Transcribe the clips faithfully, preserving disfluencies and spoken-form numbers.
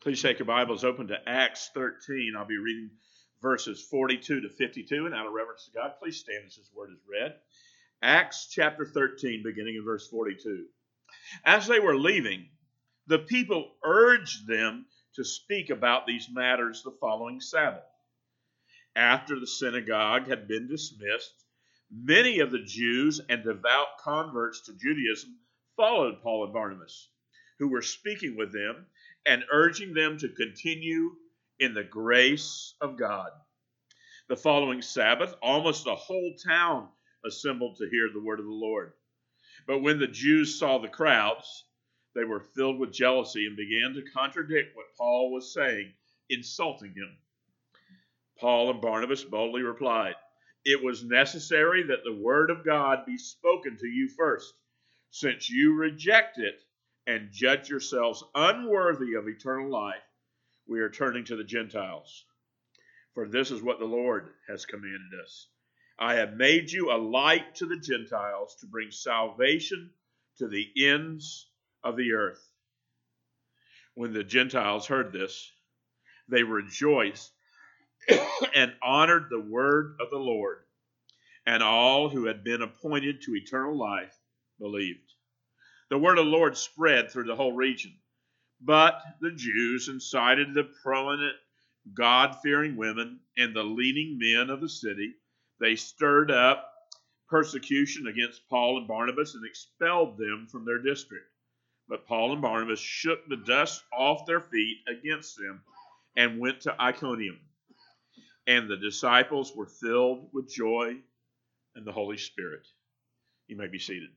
Please take your Bibles open to Acts thirteen. I'll be reading verses forty-two to fifty-two, and out of reverence to God, please stand as His word is read. Acts chapter thirteen, beginning in verse forty-two. As they were leaving, the people urged them to speak about these matters the following Sabbath. After the synagogue had been dismissed, many of the Jews and devout converts to Judaism followed Paul and Barnabas, who were speaking with them and urging them to continue in the grace of God. The following Sabbath, almost the whole town assembled to hear the word of the Lord. But when the Jews saw the crowds, they were filled with jealousy and began to contradict what Paul was saying, insulting him. Paul and Barnabas boldly replied, "It was necessary that the word of God be spoken to you first. Since you reject it and judge yourselves unworthy of eternal life, we are turning to the Gentiles. For this is what the Lord has commanded us. I have made you a light to the Gentiles to bring salvation to the ends of the earth." When the Gentiles heard this, they rejoiced and honored the word of the Lord, and all who had been appointed to eternal life believed. The word of the Lord spread through the whole region, but the Jews incited the prominent God-fearing women and the leading men of the city. They stirred up persecution against Paul and Barnabas and expelled them from their district. But Paul and Barnabas shook the dust off their feet against them and went to Iconium. And the disciples were filled with joy and the Holy Spirit. You may be seated.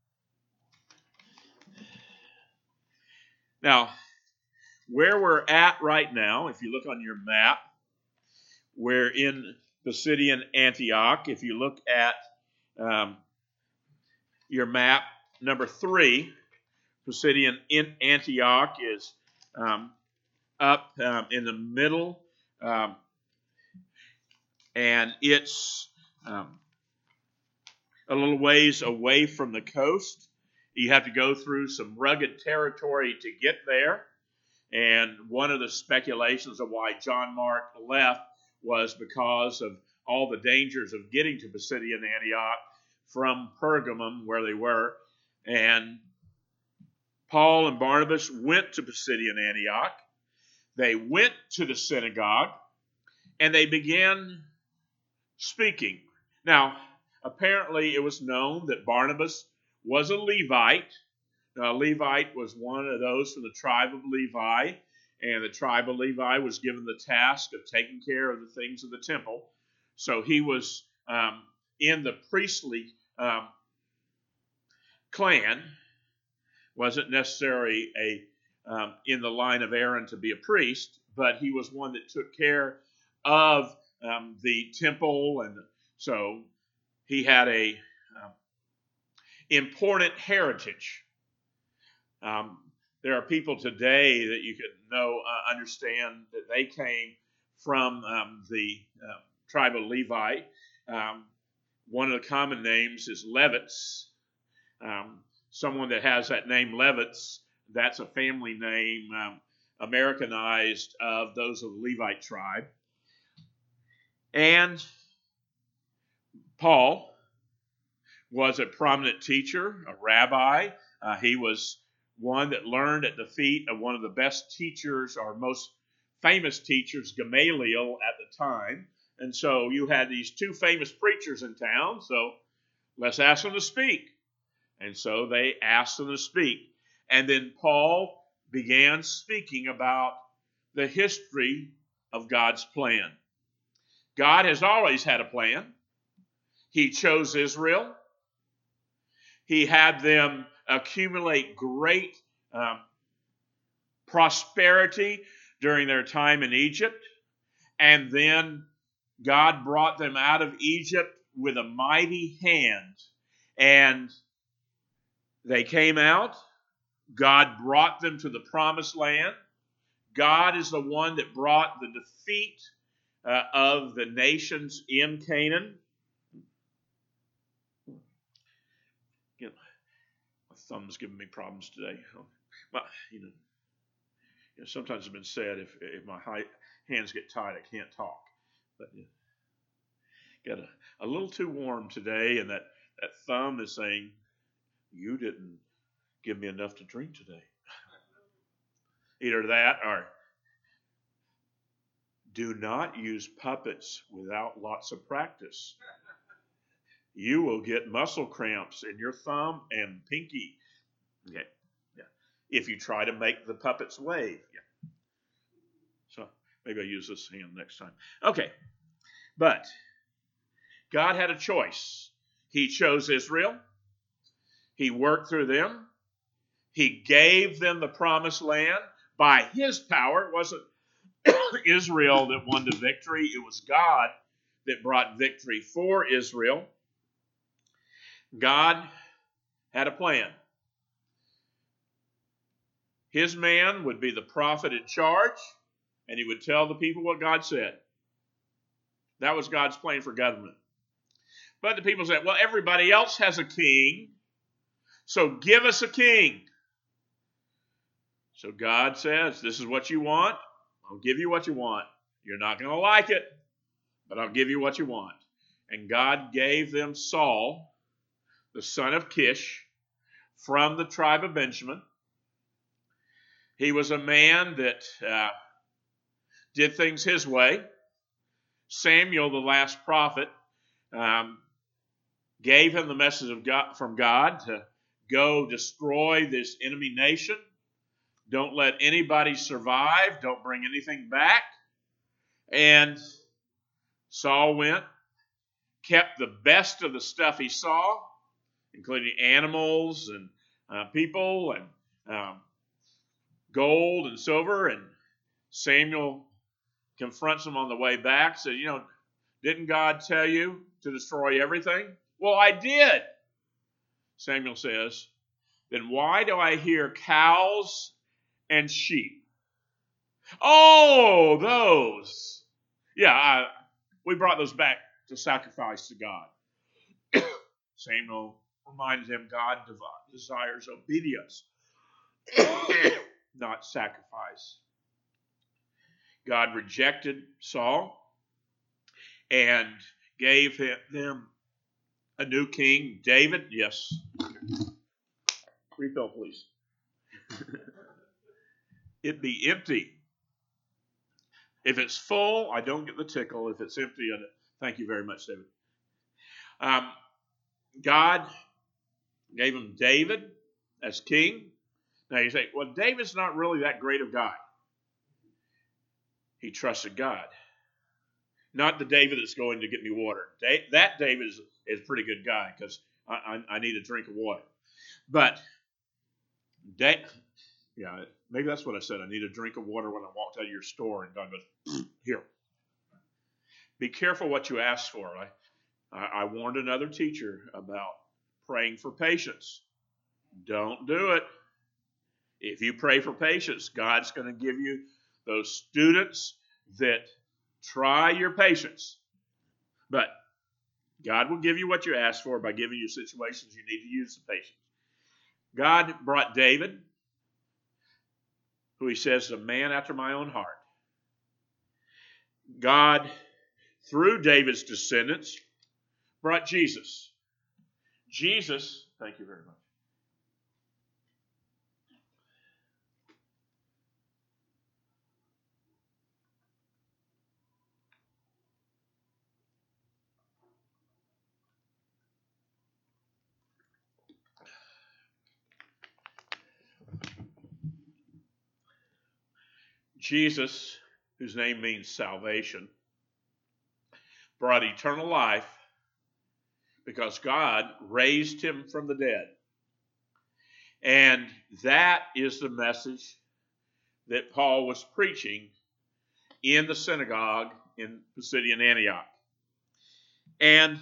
Now, where we're at right now, if you look on your map, we're in Pisidian Antioch. If you look at um, your map, number three, Pisidian Antioch is um, up um, in the middle, um, and it's um, a little ways away from the coast. You have to go through some rugged territory to get there. And one of the speculations of why John Mark left was because of all the dangers of getting to Pisidian Antioch from Pergamum, where they were. And Paul and Barnabas went to Pisidian Antioch. They went to the synagogue, and they began speaking. Now, apparently it was known that Barnabas was a Levite. Now, Levite was one of those from the tribe of Levi, and the tribe of Levi was given the task of taking care of the things of the temple. So he was um, in the priestly um, clan. Wasn't necessarily a um, in the line of Aaron to be a priest, but he was one that took care of um, the temple, and so he had a um, important heritage. Um, there are people today that you could know, uh, understand that they came from um, the uh, tribe of Levi. Um, one of the common names is Levitz. Um, someone that has that name Levitz, that's a family name um, Americanized of those of the Levite tribe. And Paul was a prominent teacher, a rabbi. Uh, he was one that learned at the feet of one of the best teachers, or most famous teachers, Gamaliel, at the time. And so you had these two famous preachers in town, so let's ask them to speak. And so they asked them to speak. And then Paul began speaking about the history of God's plan. God has always had a plan. He chose Israel. He had them accumulate great um, prosperity during their time in Egypt. And then God brought them out of Egypt with a mighty hand. And they came out. God brought them to the promised land. God is the one that brought the defeat uh, of the nations in Canaan. You know, my thumb's giving me problems today. Well, you know, You know, sometimes it's been said, if if my high, hands get tight, I can't talk. But you know, got a, a little too warm today, and that, that thumb is saying, you didn't give me enough to drink today. Either that or do not use puppets without lots of practice. You will get muscle cramps in your thumb and pinky. Okay. Yeah. If you try to make the puppets wave. Yeah. So maybe I'll use this hand next time. Okay. But God had a choice. He chose Israel. He worked through them. He gave them the promised land by his power. It wasn't Israel that won the victory. It was God that brought victory for Israel. God had a plan. His man would be the prophet in charge, and he would tell the people what God said. That was God's plan for government. But the people said, well, everybody else has a king, so give us a king. So God says, this is what you want. I'll give you what you want. You're not going to like it, but I'll give you what you want. And God gave them Saul, the son of Kish, from the tribe of Benjamin. He was a man that uh, did things his way. Samuel, the last prophet, um, gave him the message of God, from God to go destroy this enemy nation. Don't let anybody survive. Don't bring anything back. And Saul went, kept the best of the stuff he saw, including animals and uh, people and um, gold and silver. And Samuel confronts him on the way back, said, you know, didn't God tell you to destroy everything? Well, I did. Samuel says, then why do I hear cows and sheep? Oh, those. Yeah, I, we brought those back to sacrifice to God. Samuel reminds him God desires obedience, not sacrifice. God rejected Saul and gave him, them a new king, David. Yes. Refill, please. It be empty. If it's full, I don't get the tickle. If it's empty, I don't. Thank you very much, David. Um, God gave him David as king. Now you say, well, David's not really that great of guy. He trusted God. Not the David that's going to get me water. Da- that David is, is a pretty good guy because I, I, I need a drink of water. But, da- yeah, maybe that's what I said. I need a drink of water when I walked out of your store. And God goes, here. Be careful what you ask for. I, I, I warned another teacher about praying for patience. Don't do it. If you pray for patience, God's going to give you those students that try your patience. But God will give you what you ask for by giving you situations you need to use the patience. God brought David, who he says is a man after my own heart. God, through David's descendants, brought Jesus. Jesus, thank you very much. Jesus, whose name means salvation, brought eternal life because God raised him from the dead. And that is the message that Paul was preaching in the synagogue in Pisidian Antioch. And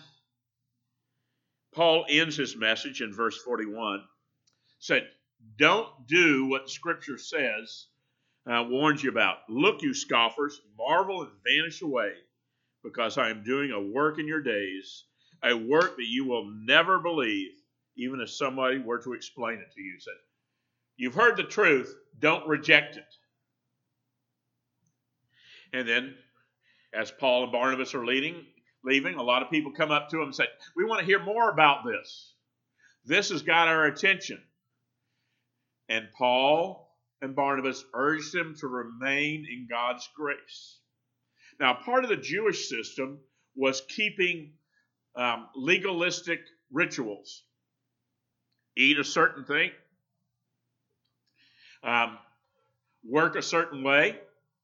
Paul ends his message in verse forty-one, said, don't do what Scripture says, uh, warns you about. Look, you scoffers, marvel and vanish away, because I am doing a work in your days, a work that you will never believe, even if somebody were to explain it to you. Said, you've heard the truth, don't reject it. And then, as Paul and Barnabas are leading, leaving, a lot of people come up to him and say, we want to hear more about this. This has got our attention. And Paul and Barnabas urged them to remain in God's grace. Now, part of the Jewish system was keeping um, legalistic rituals. Eat a certain thing, um, work a certain way,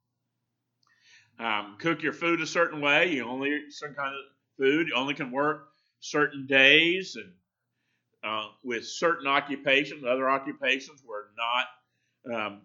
um, cook your food a certain way. You only eat certain kind of food. You only can work certain days, and uh, with certain occupations. Other occupations were not um,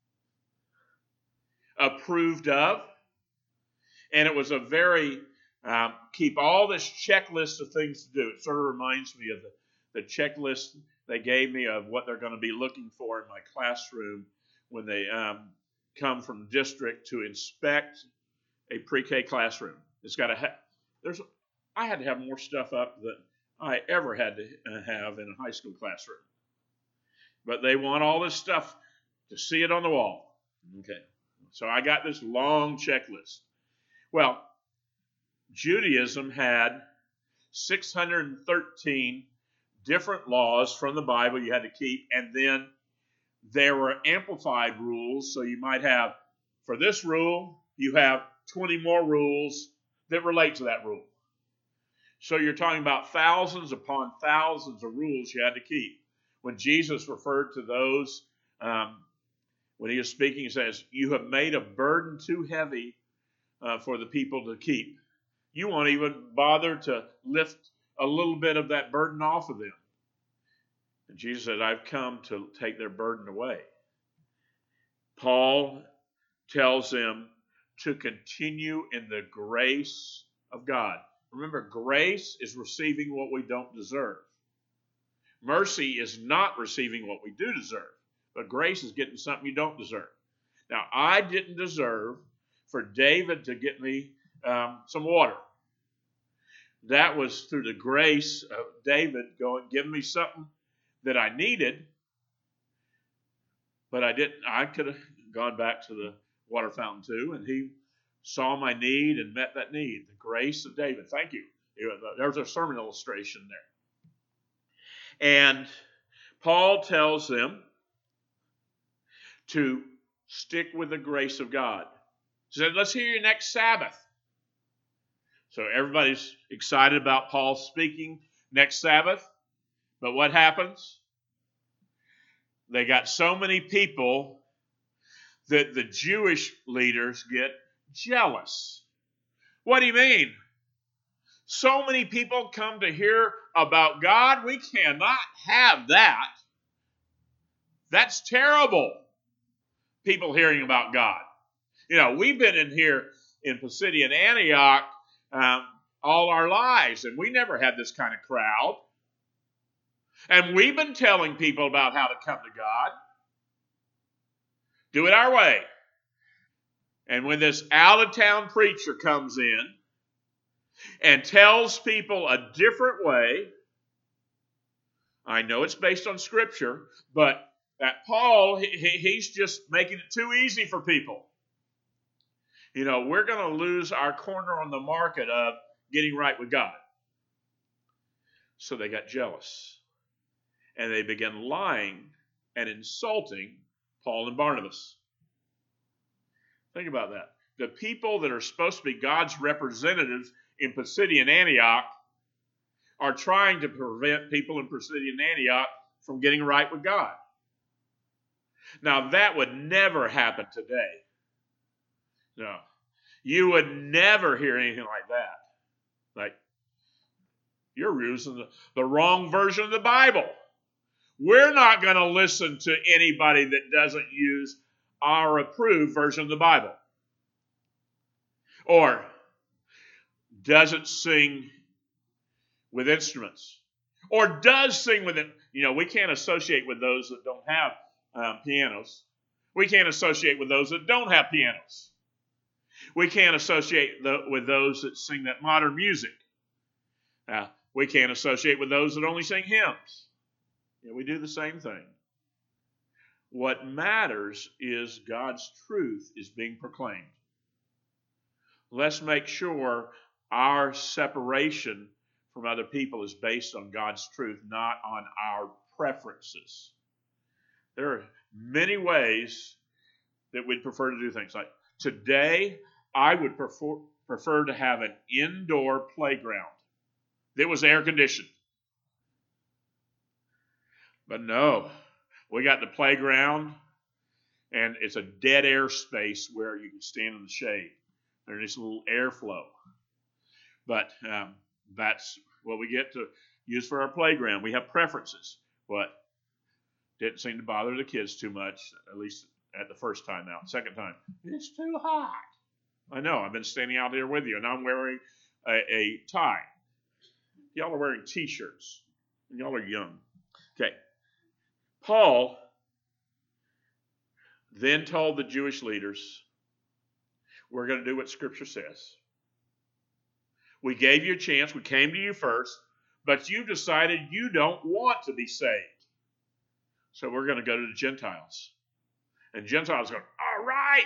approved of. And it was a very, um, keep all this checklist of things to do. It sort of reminds me of the, the checklist they gave me of what they're going to be looking for in my classroom when they um, come from district to inspect a pre-K classroom. It's got to have, there's, I had to have more stuff up than I ever had to have in a high school classroom. But they want all this stuff to see it on the wall. Okay. So I got this long checklist. Well, Judaism had six hundred thirteen different laws from the Bible you had to keep, and then there were amplified rules. So you might have, for this rule, you have twenty more rules that relate to that rule. So you're talking about thousands upon thousands of rules you had to keep. When Jesus referred to those, um, when he was speaking, he says, you have made a burden too heavy uh, for the people to keep. You won't even bother to lift a little bit of that burden off of them. And Jesus said, I've come to take their burden away. Paul tells them to continue in the grace of God. Remember, grace is receiving what we don't deserve. Mercy is not receiving what we do deserve. But grace is getting something you don't deserve. Now, I didn't deserve for David to get me um, some water. That was through the grace of David going, giving me something that I needed, but I didn't. I could have gone back to the water fountain too, and he saw my need and met that need. The grace of David. Thank you. There's a sermon illustration there. And Paul tells them to stick with the grace of God. He said, let's hear you next Sabbath. So everybody's excited about Paul speaking next Sabbath. But what happens? They got so many people that the Jewish leaders get jealous. What do you mean? So many people come to hear about God. We cannot have that. That's terrible. People hearing about God. You know, we've been in here in Pisidian Antioch um, all our lives, and we never had this kind of crowd. And we've been telling people about how to come to God. Do it our way. And when this out-of-town preacher comes in and tells people a different way, I know it's based on Scripture, but that Paul, he, he's just making it too easy for people. You know, we're going to lose our corner on the market of getting right with God. So they got jealous. And they began lying and insulting Paul and Barnabas. Think about that. The people that are supposed to be God's representatives in Pisidian Antioch are trying to prevent people in Pisidian Antioch from getting right with God. Now, that would never happen today. No. You would never hear anything like that. Like, you're using the, the wrong version of the Bible. We're not going to listen to anybody that doesn't use our approved version of the Bible. Or doesn't sing with instruments. Or does sing with it. You know, we can't associate with those that don't have um, pianos. We can't associate with those that don't have pianos. We can't associate the, with those that sing that modern music. Uh, we can't associate with those that only sing hymns. You know, we do the same thing. What matters is God's truth is being proclaimed. let's make sure our separation from other people is based on God's truth, not on our preferences. There are many ways that we'd prefer to do things. Like today, I would prefer, prefer to have an indoor playground that was air conditioned. But no, we got the playground, and it's a dead air space where you can stand in the shade. There's this little airflow. But um, that's what we get to use for our playground. We have preferences. What didn't seem to bother the kids too much, at least at the first time out. Second time, it's too hot. I know, I've been standing out here with you, and I'm wearing a, a tie. Y'all are wearing T-shirts, and y'all are young. Okay. Paul then told the Jewish leaders, we're going to do what Scripture says. We gave you a chance. We came to you first, but you decided you don't want to be saved. So we're going to go to the Gentiles. And Gentiles go, all right.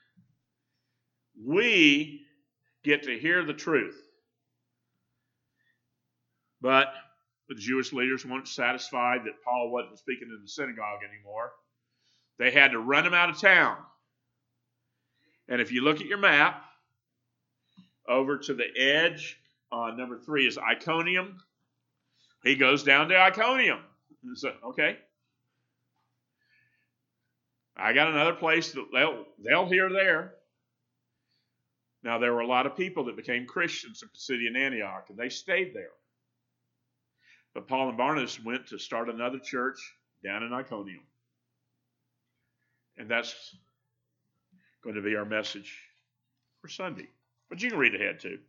We get to hear the truth. But the Jewish leaders weren't satisfied that Paul wasn't speaking in the synagogue anymore. They had to run him out of town. And if you look at your map, over to the edge, uh, number three is Iconium. He goes down to Iconium. So, okay. I got another place that they'll, they'll hear there. Now, there were a lot of people that became Christians in Pisidian Antioch, and they stayed there. But Paul and Barnabas went to start another church down in Iconium. And that's going to be our message for Sunday. But you can read ahead too.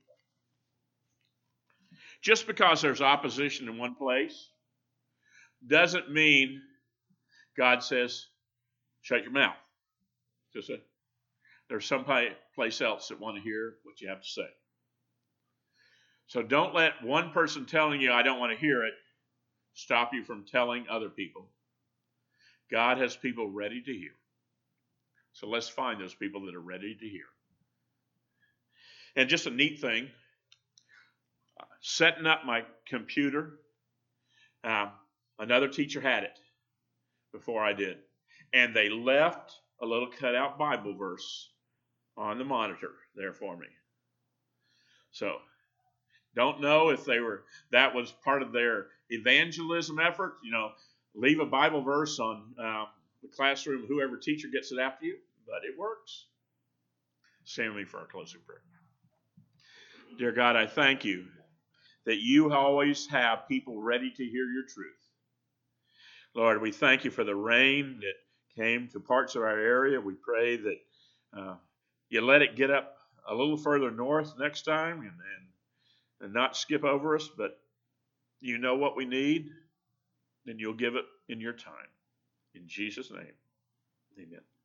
Just because there's opposition in one place doesn't mean God says, shut your mouth. Just a, there's some place else that want to hear what you have to say. So don't let one person telling you, I don't want to hear it, stop you from telling other people. God has people ready to hear. So let's find those people that are ready to hear. And just a neat thing, setting up my computer, um, another teacher had it before I did. And they left a little cutout Bible verse on the monitor there for me. So, don't know if they were, that was part of their evangelism effort, you know, leave a Bible verse on um, the classroom, whoever teacher gets it after you, but it works. Stand with me for our closing prayer. Dear God, I thank you that you always have people ready to hear your truth. Lord, we thank you for the rain that came to parts of our area. We pray that uh, you let it get up a little further north next time and, and, and not skip over us, but you know what we need, and you'll give it in your time. In Jesus' name, amen.